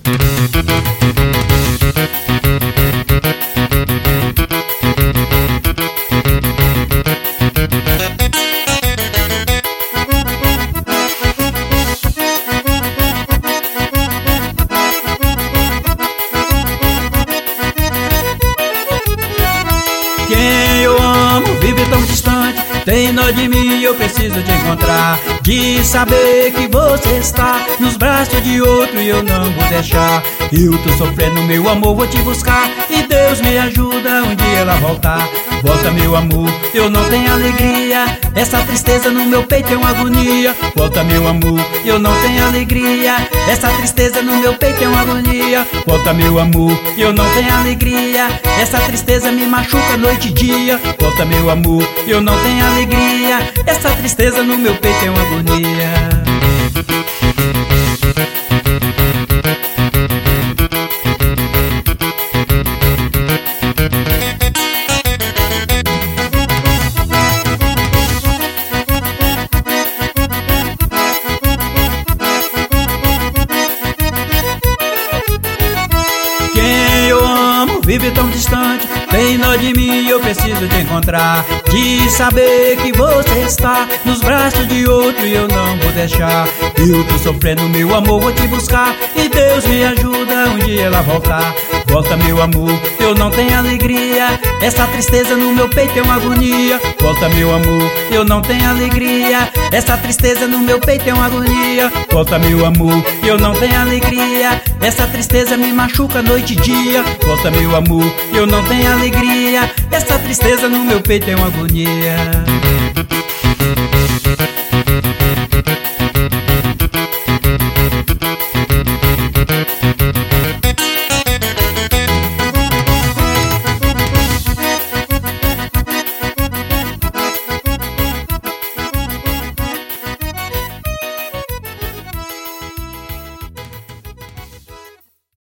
Quem eu amo vive tão distante, tem nó de mim, eu preciso te encontrar. De saber que você está nos braços de outro e eu não vou deixar. Eu tô sofrendo, meu amor, vou te buscar, e Deus me ajuda um dia ela voltar. Volta, meu amor, eu não tenho alegria, essa tristeza no meu peito é uma agonia. Volta, meu amor, eu não tenho alegria, essa tristeza no meu peito é uma agonia. Volta, meu amor, eu não tenho alegria, essa tristeza me machuca noite e dia. Volta, meu amor, eu não tenho alegria, essa tristeza no meu peito é uma agonia. Quem eu amo vive tão distante, tem nó de mim, eu preciso te encontrar. De saber que você está nos braços de outro e eu não vou deixar. Eu tô sofrendo, meu amor, vou te buscar, e Deus me ajuda um dia ela voltar. Volta, meu amor, eu não tenho alegria, essa tristeza no meu peito é uma agonia. Volta, meu amor, eu não tenho alegria, essa tristeza no meu peito é uma agonia. Volta, meu amor, eu não tenho alegria, essa tristeza me machuca noite e dia. Volta, meu amor, eu não tenho alegria, essa tristeza no meu peito é uma agonia.